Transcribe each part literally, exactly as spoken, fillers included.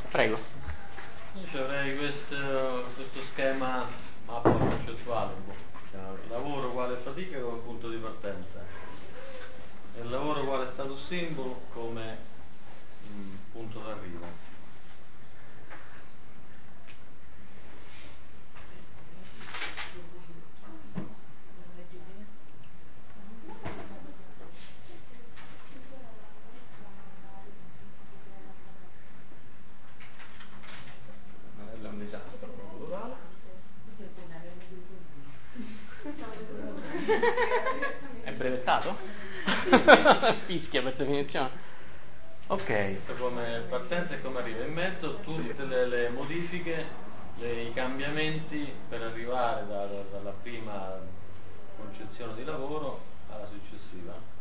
Prego. Io avrei questo, questo schema mappa concettuale, diciamo, lavoro uguale fatica come punto di partenza e il lavoro uguale status symbol come mh, punto d'arrivo. È un disastro proprio totale. È brevettato? Fischia per definizione. Ok. Come partenza e come arrivo. In mezzo tutte le, le modifiche, le, i cambiamenti per arrivare da, da, dalla prima concezione di lavoro alla successiva.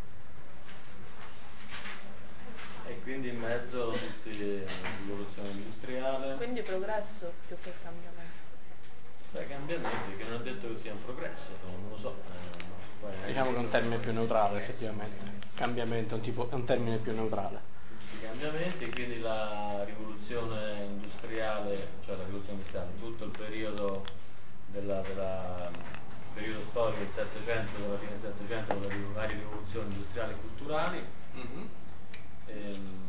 E quindi in mezzo tutte le rivoluzioni industriali. Quindi progresso più che cambiamento. Beh, cambiamenti, che non è detto che sia un progresso, non lo so. Eh, diciamo che è un termine più neutrale, effettivamente. Cambiamento è un, tipo, è un termine più neutrale. Tutti i cambiamenti, quindi la rivoluzione industriale, cioè la rivoluzione industriale, tutto il periodo della, della periodo storico del Settecento, della fine del Settecento, con le varie rivoluzioni industriali e culturali. Mm-hmm. Ehm,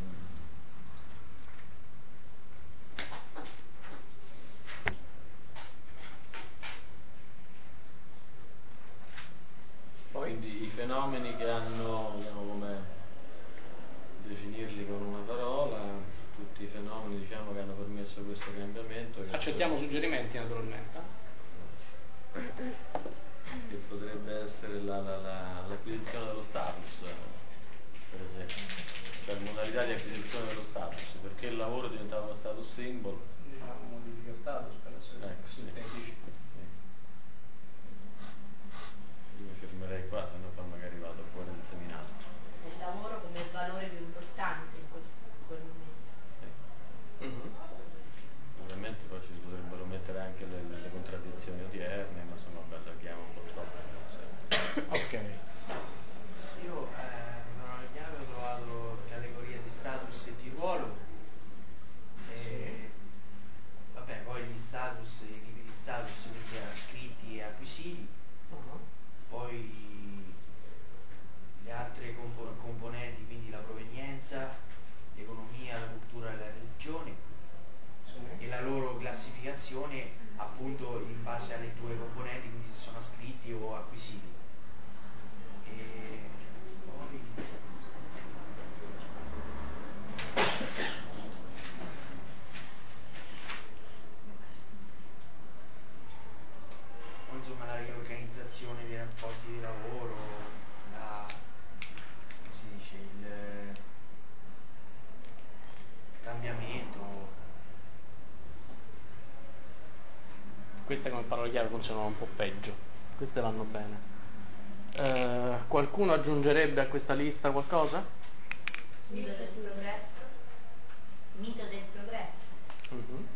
Quindi i fenomeni che hanno, vediamo come definirli con una parola, tutti i fenomeni diciamo che hanno permesso questo cambiamento. Che Accettiamo potrebbe, suggerimenti naturalmente. Che potrebbe essere la, la, la, l'acquisizione dello status, per esempio, cioè modalità di acquisizione dello status, perché il lavoro diventava uno status symbol. Diciamo modifica status per essere ecco, sintetici. Sì. Io mi fermerei qua, se no poi magari vado fuori dal seminato. Il lavoro come il valore più importante in quel, in quel momento. Sì. Mm-hmm. Ovviamente poi ci potrebbero mettere anche le, le contraddizioni odierne, ma insomma allarghiamo un po' troppo. Ok. Io eh, non ho chiaro, ho trovato categoria di status e di ruolo. E, vabbè, poi gli status, i tipi di status, quindi ascritti e acquisiti. Uh-huh. Poi le altre compo- componenti, quindi la provenienza, l'economia, la cultura e la religione, sì, e la loro classificazione appunto in base alle due componenti, quindi se sono ascritti o acquisiti. E poi insomma la riorganizzazione dei rapporti di lavoro, la, come si dice, il cambiamento. Queste come parole chiave funzionano un po' peggio, queste vanno bene. Eh, qualcuno aggiungerebbe a questa lista qualcosa? Mito del progresso. Mito del progresso. Mm-hmm.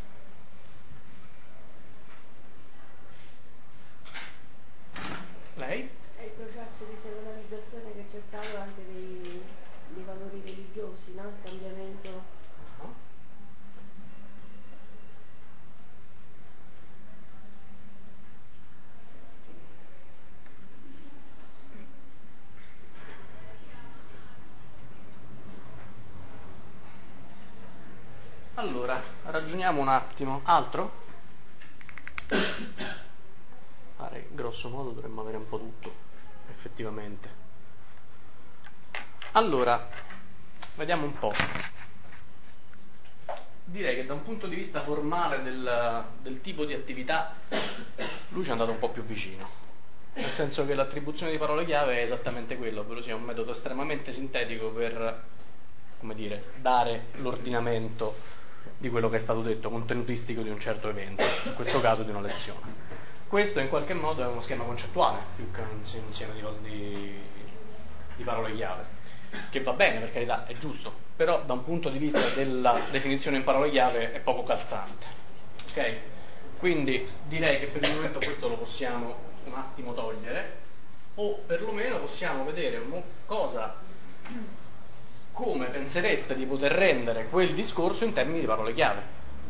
Lei? È il processo di secolarizzazione che c'è stato anche dei, dei valori religiosi, no? Il cambiamento. Uh-huh. Allora, ragioniamo un attimo. Altro? Pare, grosso modo dovremmo avere un po' tutto, effettivamente. Allora, vediamo un po'. Direi che da un punto di vista formale del, del tipo di attività, lui ci è andato un po' più vicino. Nel senso che l'attribuzione di parole chiave è esattamente quello, ovvero sia un metodo estremamente sintetico per, come dire, dare l'ordinamento di quello che è stato detto, contenutistico di un certo evento, in questo caso di una lezione. Questo in qualche modo è uno schema concettuale, più che un insieme di, di, di parole chiave, che va bene, per carità, è giusto, però da un punto di vista della definizione in parole chiave è poco calzante. Ok? Quindi direi che per il momento questo lo possiamo un attimo togliere, o perlomeno possiamo vedere cosa come pensereste di poter rendere quel discorso in termini di parole chiave.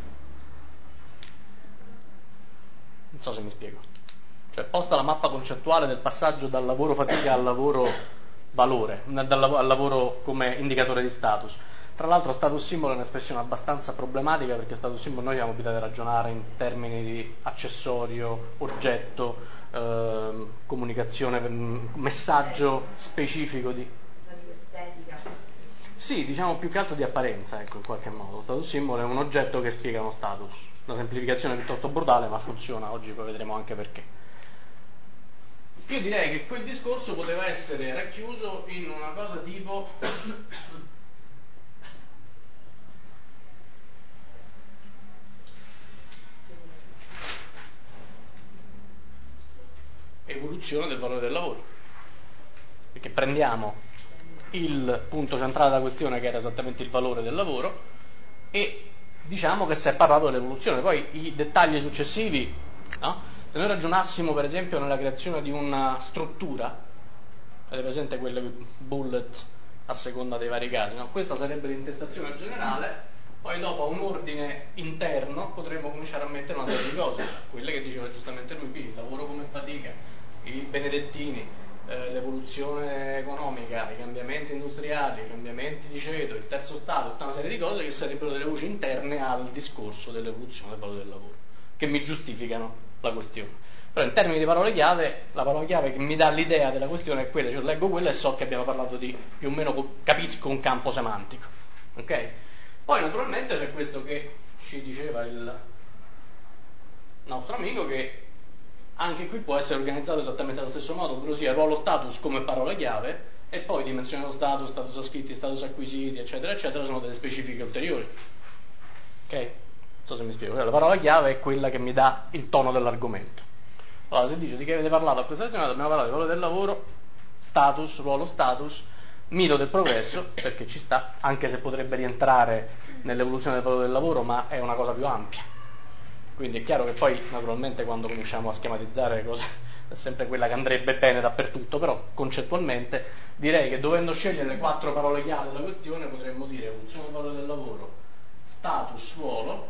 Non so se mi spiego. Cioè, posta la mappa concettuale del passaggio dal lavoro fatica al lavoro valore, dal lav- al lavoro come indicatore di status. Tra l'altro status symbol è un'espressione abbastanza problematica, perché status symbol noi siamo abituati a ragionare in termini di accessorio, oggetto, eh, comunicazione, messaggio specifico di... Sì, diciamo più che altro di apparenza, ecco, in qualche modo. Status symbol è un oggetto che spiega uno status. Una semplificazione piuttosto brutale, ma funziona, oggi poi vedremo anche perché. Io direi che quel discorso poteva essere racchiuso in una cosa tipo... evoluzione del valore del lavoro, perché prendiamo il punto centrale della questione, che era esattamente il valore del lavoro, e diciamo che si è parlato dell'evoluzione. Poi i dettagli successivi, no? Se noi ragionassimo per esempio nella creazione di una struttura, avete presente quelle bullet a seconda dei vari casi, no? Questa sarebbe l'intestazione generale, poi dopo a un ordine interno potremmo cominciare a mettere una serie di cose, quelle che diceva giustamente lui qui, il lavoro come fatica, i benedettini, eh, l'evoluzione economica, i cambiamenti industriali, i cambiamenti di ceto, il terzo stato, tutta una serie di cose che sarebbero delle voci interne al discorso dell'evoluzione del valore del lavoro, che mi giustificano la questione. Però in termini di parole chiave, la parola chiave che mi dà l'idea della questione è quella, cioè leggo quella e so che abbiamo parlato di, più o meno capisco un campo semantico, ok? Poi naturalmente c'è questo che ci diceva il nostro amico, che anche qui può essere organizzato esattamente allo stesso modo, ovvero sia ruolo status come parola chiave, e poi dimensione dello status, status ascritti, status acquisiti, eccetera, eccetera, sono delle specifiche ulteriori. Ok? Non so se mi spiego. La parola chiave è quella che mi dà il tono dell'argomento. Allora, se dice di che avete parlato a questa lezione, dobbiamo parlare di valore del lavoro, status, ruolo status, mito del progresso, perché ci sta, anche se potrebbe rientrare nell'evoluzione del valore del lavoro, ma è una cosa più ampia. Quindi è chiaro che poi, naturalmente, quando cominciamo a schematizzare le cose, è sempre quella che andrebbe bene dappertutto, però concettualmente direi che dovendo scegliere le quattro parole chiave della questione potremmo dire evoluzione del valore del lavoro, status, ruolo,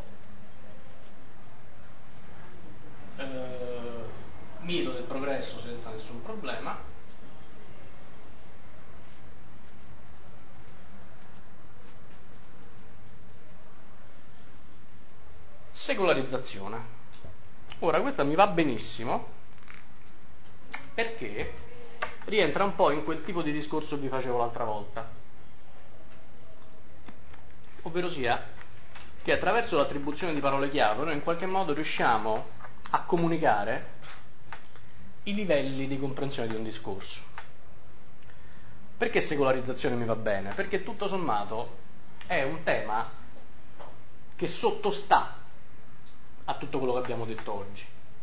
eh, mito del progresso senza nessun problema, secolarizzazione. Ora, questa mi va benissimo perché rientra un po' in quel tipo di discorso che vi facevo l'altra volta, ovvero sia che attraverso l'attribuzione di parole chiave noi in qualche modo riusciamo a comunicare i livelli di comprensione di un discorso. Perché secolarizzazione mi va bene? Perché tutto sommato è un tema che sottostà a tutto quello che abbiamo detto oggi.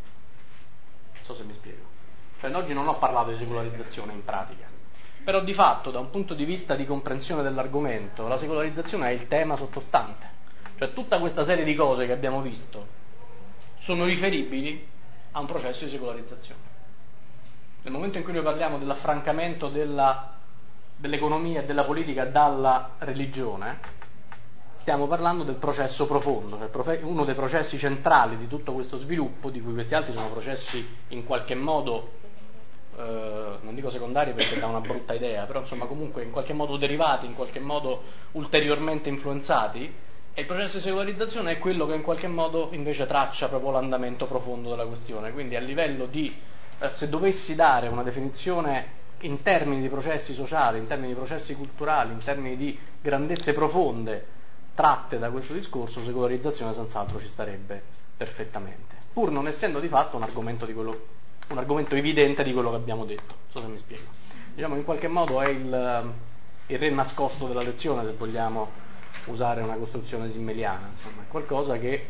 Non so se mi spiego. Cioè, oggi non ho parlato di secolarizzazione in pratica, però di fatto da un punto di vista di comprensione dell'argomento la secolarizzazione è il tema sottostante. Cioè tutta questa serie di cose che abbiamo visto sono riferibili a un processo di secolarizzazione. Nel momento in cui noi parliamo dell'affrancamento della, dell'economia e della politica dalla religione, stiamo parlando del processo profondo, cioè uno dei processi centrali di tutto questo sviluppo, di cui questi altri sono processi in qualche modo, eh, non dico secondari perché dà una brutta idea, però insomma comunque in qualche modo derivati, in qualche modo ulteriormente influenzati, e il processo di secolarizzazione è quello che in qualche modo invece traccia proprio l'andamento profondo della questione. Quindi a livello di, eh, se dovessi dare una definizione in termini di processi sociali, in termini di processi culturali, in termini di grandezze profonde tratte da questo discorso, secolarizzazione senz'altro ci starebbe perfettamente, pur non essendo di fatto un argomento, di quello, un argomento evidente di quello che abbiamo detto. Non so se mi spiego. Diciamo in qualche modo è il, il re nascosto della lezione, se vogliamo usare una costruzione simmeliana, insomma è qualcosa che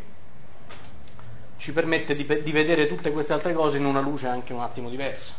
ci permette di, di vedere tutte queste altre cose in una luce anche un attimo diversa.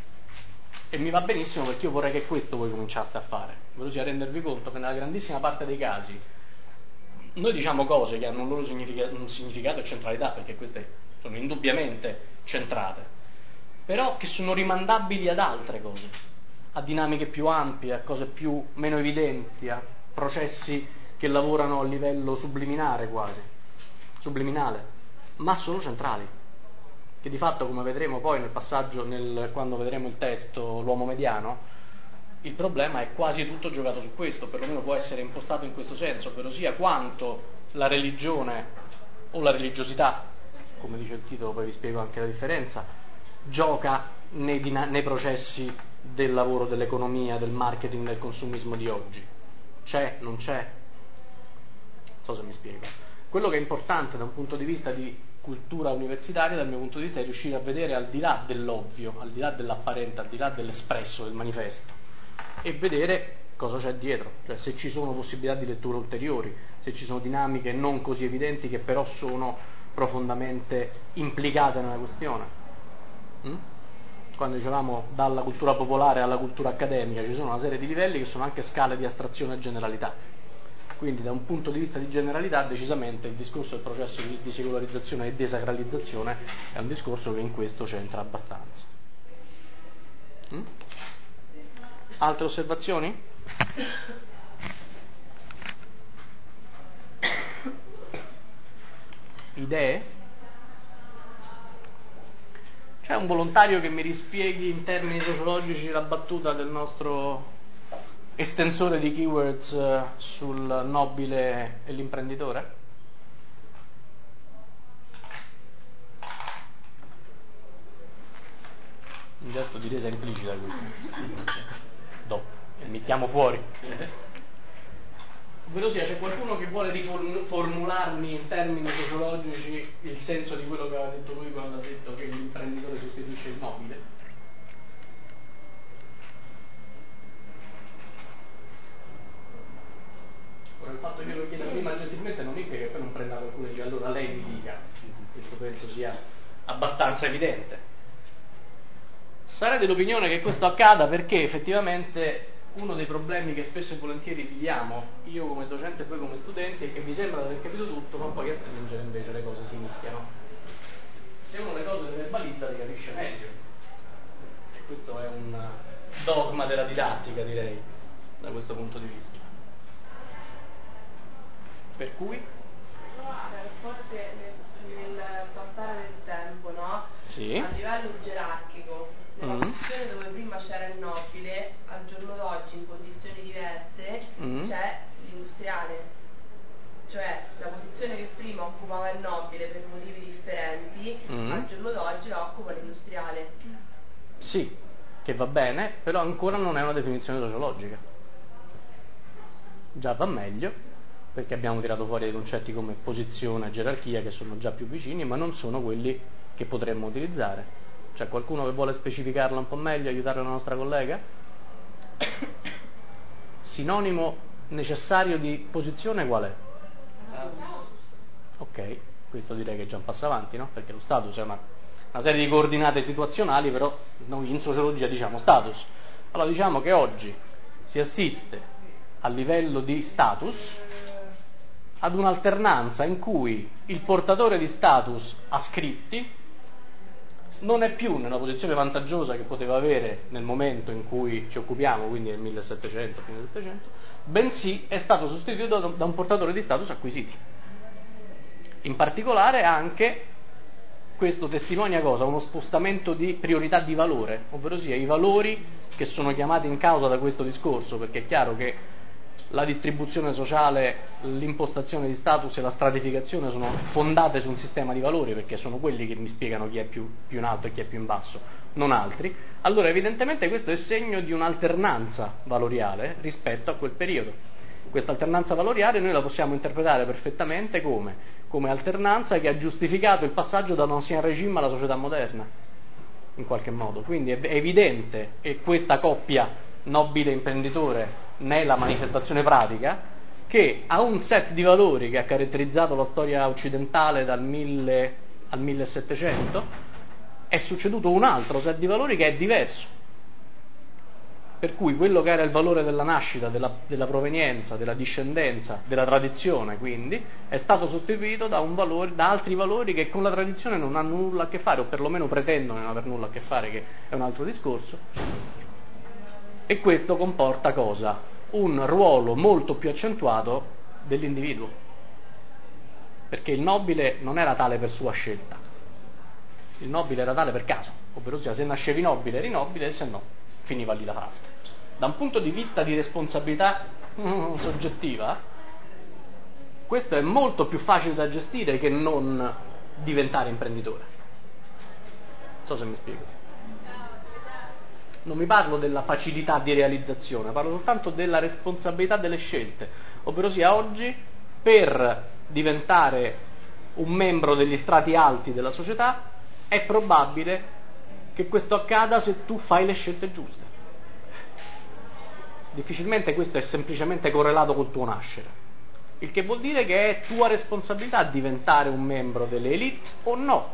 E mi va benissimo, perché io vorrei che questo voi cominciaste a fare, ovvero sia rendervi conto che nella grandissima parte dei casi noi diciamo cose che hanno un loro significato, un significato e centralità, perché queste sono indubbiamente centrate, però che sono rimandabili ad altre cose, a dinamiche più ampie, a cose più meno evidenti, a processi che lavorano a livello subliminare quasi, subliminale, ma sono centrali, che di fatto, come vedremo poi nel passaggio, nel, quando vedremo il testo L'uomo mediano, il problema è quasi tutto giocato su questo, perlomeno può essere impostato in questo senso, ovvero sia quanto la religione o la religiosità, come dice il titolo, poi vi spiego anche la differenza, gioca nei, nei processi del lavoro, dell'economia, del marketing, del consumismo di oggi. C'è, non c'è? Non so se mi spiego. Quello che è importante da un punto di vista di cultura universitaria, dal mio punto di vista, è riuscire a vedere al di là dell'ovvio, al di là dell'apparente, al di là dell'espresso, del manifesto, e vedere cosa c'è dietro, cioè se ci sono possibilità di lettura ulteriori, se ci sono dinamiche non così evidenti che però sono profondamente implicate nella questione. Mm? Quando dicevamo dalla cultura popolare alla cultura accademica, ci sono una serie di livelli che sono anche scale di astrazione e generalità. Quindi da un punto di vista di generalità, decisamente il discorso del processo di, di secolarizzazione e desacralizzazione è un discorso che in questo c'entra abbastanza. Mm? Altre osservazioni? Idee? C'è un volontario che mi rispieghi in termini sociologici la battuta del nostro estensore di keywords sul nobile e l'imprenditore? Un gesto di resa implicita questo. Dopo, e mettiamo fuori. Ovvero sia, c'è qualcuno che vuole riformularmi in termini sociologici il senso di quello che aveva detto lui quando ha detto che l'imprenditore sostituisce il nobile? Ora, il fatto che io lo chieda prima gentilmente non implica che poi non prenda qualcuno e dica allora lei mi dica. Questo penso sia abbastanza evidente. Sarei dell'opinione che questo accada perché effettivamente uno dei problemi che spesso e volentieri viviamo, io come docente e voi come studenti, è che vi sembra di aver capito tutto, ma poi a stringere invece le cose si mischiano. Se uno le cose le verbalizza le capisce meglio. E questo è un dogma della didattica, direi, da questo punto di vista. Per cui? Forse nel, nel passare del tempo, no? Sì. A livello gerarchico, nella Mm. posizione dove prima c'era il nobile, al giorno d'oggi in condizioni diverse Mm. c'è l'industriale. Cioè la posizione che prima occupava il nobile per motivi differenti, Mm. al giorno d'oggi la occupa l'industriale. Sì, che va bene, però ancora non è una definizione sociologica. Già va meglio, perché abbiamo tirato fuori dei concetti come posizione e gerarchia che sono già più vicini, ma non sono quelli che potremmo utilizzare. C'è qualcuno che vuole specificarla un po' meglio, aiutare la nostra collega? Sinonimo necessario di posizione qual è? Status. Ok, questo direi che è già un passo avanti, no? Perché lo status è una, una serie di coordinate situazionali, però noi in sociologia diciamo status. Allora diciamo che oggi si assiste a livello di status ad un'alternanza in cui il portatore di status ascritti non è più nella posizione vantaggiosa che poteva avere nel momento in cui ci occupiamo, quindi nel millesettecento, fine settecento, bensì è stato sostituito da un portatore di status acquisiti. In particolare anche questo testimonia cosa? Uno spostamento di priorità di valore, ovvero sia i valori che sono chiamati in causa da questo discorso, perché è chiaro che la distribuzione sociale, l'impostazione di status e la stratificazione sono fondate su un sistema di valori, perché sono quelli che mi spiegano chi è più, più in alto e chi è più in basso, non altri. Allora evidentemente questo è segno di un'alternanza valoriale rispetto a quel periodo. Questa alternanza valoriale noi la possiamo interpretare perfettamente come? Come alternanza che ha giustificato il passaggio dall'ancien regime alla società moderna, in qualche modo. Quindi è evidente che questa coppia nobile imprenditore nella manifestazione pratica, che ha un set di valori che ha caratterizzato la storia occidentale dal mille al millesettecento, è succeduto un altro set di valori che è diverso. Per cui quello che era il valore della nascita, della, della provenienza, della discendenza, della tradizione, quindi, è stato sostituito da, un valore, da altri valori che con la tradizione non hanno nulla a che fare, o perlomeno pretendono non aver nulla a che fare, che è un altro discorso. E questo comporta cosa? un ruolo molto più accentuato dell'individuo, perché il nobile non era tale per sua scelta, il nobile era tale per caso, ovvero sia, se nascevi nobile eri nobile e se no finiva lì la frase. Da un punto di vista di responsabilità mm, soggettiva, questo è molto più facile da gestire che non diventare imprenditore. Non so se mi spiego. Non mi parlo della facilità di realizzazione, parlo soltanto della responsabilità delle scelte, ovvero sia, oggi per diventare un membro degli strati alti della società è probabile che questo accada se tu fai le scelte giuste. Difficilmente questo è semplicemente correlato col tuo nascere, il che vuol dire che è tua responsabilità diventare un membro delle elite o no,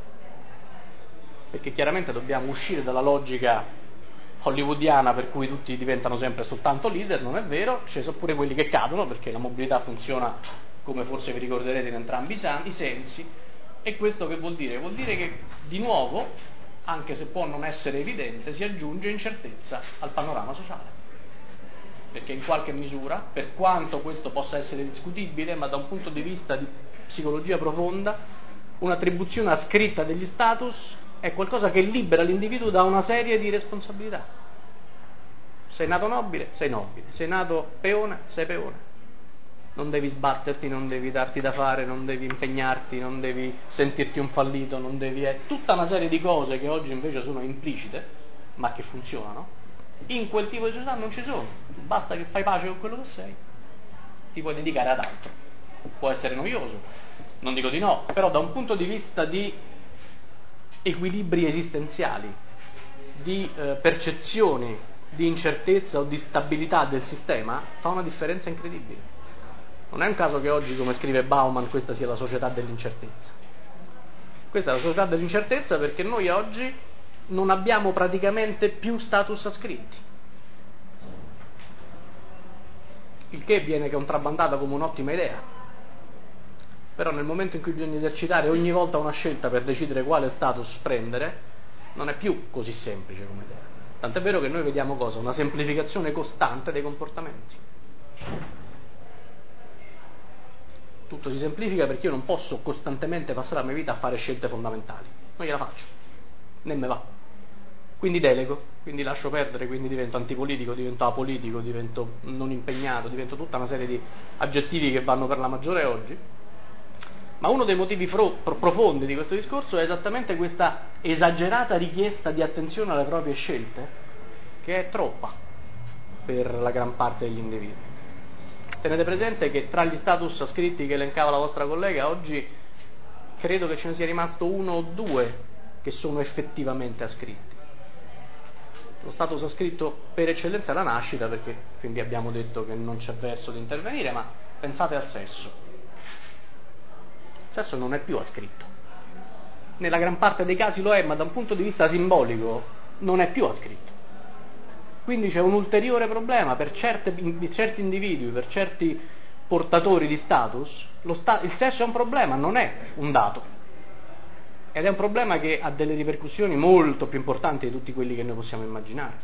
perché chiaramente dobbiamo uscire dalla logica hollywoodiana per cui tutti diventano sempre soltanto leader. Non è vero, ci sono pure quelli che cadono, perché la mobilità funziona, come forse vi ricorderete, in entrambi i sensi. E questo che vuol dire? Vuol dire che di nuovo, anche se può non essere evidente, si aggiunge incertezza al panorama sociale, perché in qualche misura, per quanto questo possa essere discutibile, ma da un punto di vista di psicologia profonda, un'attribuzione ascritta degli status è qualcosa che libera l'individuo da una serie di responsabilità. Sei nato nobile, sei nobile. Sei nato peone, sei peone. Non devi sbatterti, non devi darti da fare, non devi impegnarti, non devi sentirti un fallito, non devi... È tutta una serie di cose che oggi invece sono implicite, ma che funzionano. In quel tipo di società non ci sono. Basta che fai pace con quello che sei, ti puoi dedicare ad altro. Può essere noioso, non dico di no, però da un punto di vista di equilibri esistenziali, di eh, percezioni di incertezza o di stabilità del sistema, fa una differenza incredibile. Non è un caso che oggi, come scrive Bauman, questa sia la società dell'incertezza. Questa è la società dell'incertezza perché noi oggi non abbiamo praticamente più status ascritti, il che viene contrabbandato come un'ottima idea. Però nel momento in cui bisogna esercitare ogni volta una scelta per decidere quale status prendere, non è più così semplice come idea. Tant'è vero che noi vediamo cosa? Una semplificazione costante dei comportamenti. Tutto si semplifica perché io non posso costantemente passare la mia vita a fare scelte fondamentali. Non gliela faccio, né me va. Quindi delego, quindi lascio perdere, quindi divento antipolitico, divento apolitico, divento non impegnato, divento tutta una serie di aggettivi che vanno per la maggiore oggi. Ma uno dei motivi pro, pro, profondi di questo discorso è esattamente questa esagerata richiesta di attenzione alle proprie scelte, che è troppa per la gran parte degli individui. Tenete presente che tra gli status ascritti che elencava la vostra collega, oggi credo che ce ne sia rimasto uno o due che sono effettivamente ascritti. Lo status ascritto per eccellenza è la nascita, perché fin lì abbiamo detto che non c'è verso di intervenire, ma pensate al sesso. Il sesso non è più ascritto. Nella gran parte dei casi lo è, ma da un punto di vista simbolico non è più ascritto. Quindi c'è un ulteriore problema per certe, certi individui, per certi portatori di status. Lo sta, il sesso è un problema, non è un dato. Ed è un problema che ha delle ripercussioni molto più importanti di tutti quelli che noi possiamo immaginare.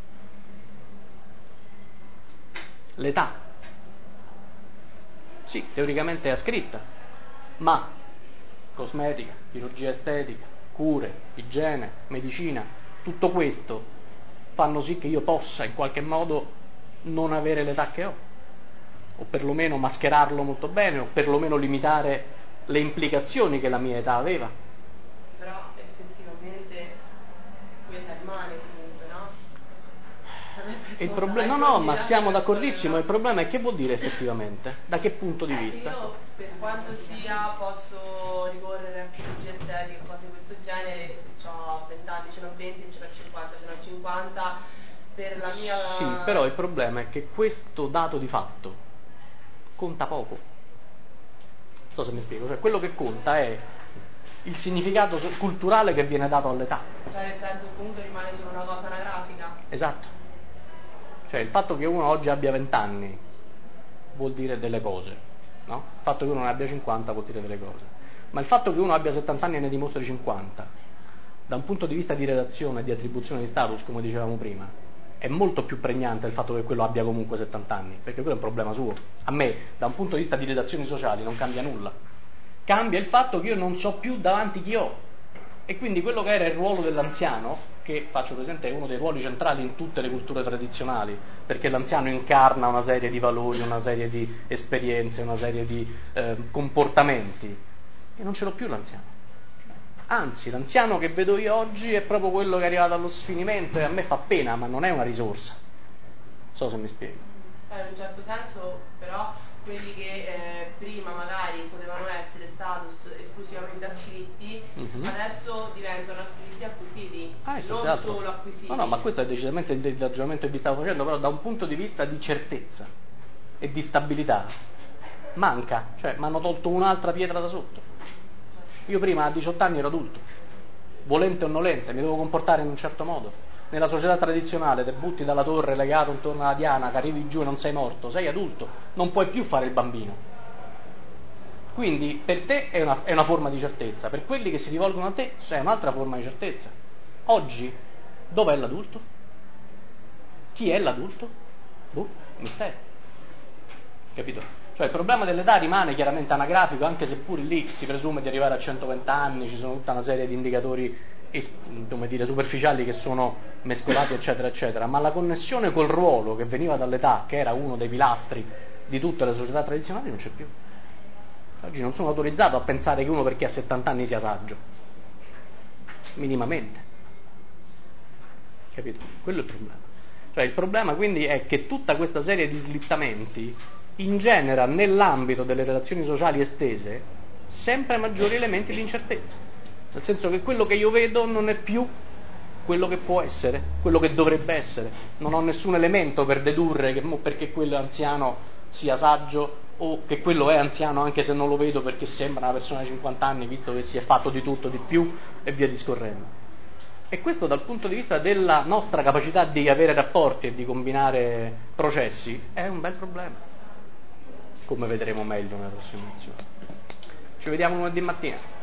L'età. Sì, teoricamente è ascritta, ma cosmetica, chirurgia estetica, cure, igiene, medicina, tutto questo fanno sì che io possa in qualche modo non avere l'età che ho, o perlomeno mascherarlo molto bene, o perlomeno limitare le implicazioni che la mia età aveva. Però effettivamente quella rimane comunque, no? Il problema, no, no, ma siamo d'accordissimo. Il problema è che vuol dire effettivamente? Da che punto di vista? Io, per quanto sia, posso ricorrere a chirurgia estetica, cose di questo genere, se ho venti anni, ce n'ho venti, ce n'ho cinquanta, ce n'ho cinquanta, per la mia... Sì, però il problema è che questo dato di fatto conta poco. Non so se mi spiego, cioè quello che conta è il significato culturale che viene dato all'età. Cioè nel senso che comunque rimane solo una cosa anagrafica. Esatto. Cioè il fatto che uno oggi abbia venti anni vuol dire delle cose, no? Il fatto che uno ne abbia cinquanta vuol dire delle cose. Ma il fatto che uno abbia settanta anni e ne dimostri cinquanta, da un punto di vista di redazione e di attribuzione di status, come dicevamo prima, è molto più pregnante il fatto che quello abbia comunque settanta anni, perché quello è un problema suo. A me, da un punto di vista di relazioni sociali, non cambia nulla. Cambia il fatto che io non so più davanti chi ho. E quindi quello che era il ruolo dell'anziano, che faccio presente è uno dei ruoli centrali in tutte le culture tradizionali, perché l'anziano incarna una serie di valori, una serie di esperienze, una serie di eh, comportamenti, e non ce l'ho più l'anziano. Anzi, l'anziano che vedo io oggi è proprio quello che è arrivato allo sfinimento e a me fa pena, ma non è una risorsa. Non so se mi spiego. Eh, in un certo senso, però, quelli che eh, prima magari potevano essere status esclusivamente ascritti, uh-huh. adesso diventano ascritti acquisiti, ah, non esatto. solo acquisiti. No, no, ma questo è decisamente il ragionamento che vi stavo facendo, però da un punto di vista di certezza e di stabilità manca, cioè mi hanno tolto un'altra pietra da sotto. Io prima a diciotto anni ero adulto, volente o nolente, mi dovevo comportare in un certo modo. Nella società tradizionale te butti dalla torre legato intorno alla diana, che arrivi giù e non sei morto, sei adulto, non puoi più fare il bambino. Quindi per te è una, è una forma di certezza, per quelli che si rivolgono a te è un'altra forma di certezza. Oggi dov'è l'adulto? Chi è l'adulto? Boh, mistero. Capito? Cioè il problema dell'età rimane chiaramente anagrafico, anche se pure lì si presume di arrivare a centoventi anni, ci sono tutta una serie di indicatori, come dire, superficiali che sono mescolati, eccetera, eccetera, ma la connessione col ruolo che veniva dall'età, che era uno dei pilastri di tutte le società tradizionali, non c'è più. Oggi non sono autorizzato a pensare che uno perché ha settanta anni sia saggio, minimamente. Capito? Quello è il problema. Cioè il problema quindi è che tutta questa serie di slittamenti ingenera nell'ambito delle relazioni sociali estese sempre maggiori elementi di incertezza, nel senso che quello che io vedo non è più quello che può essere, quello che dovrebbe essere. Non ho nessun elemento per dedurre che perché quello è anziano sia saggio o che quello è anziano anche se non lo vedo perché sembra una persona di cinquanta anni visto che si è fatto di tutto di più e via discorrendo. E questo dal punto di vista della nostra capacità di avere rapporti e di combinare processi è un bel problema, come vedremo meglio nella prossima lezione. Ci vediamo lunedì mattina.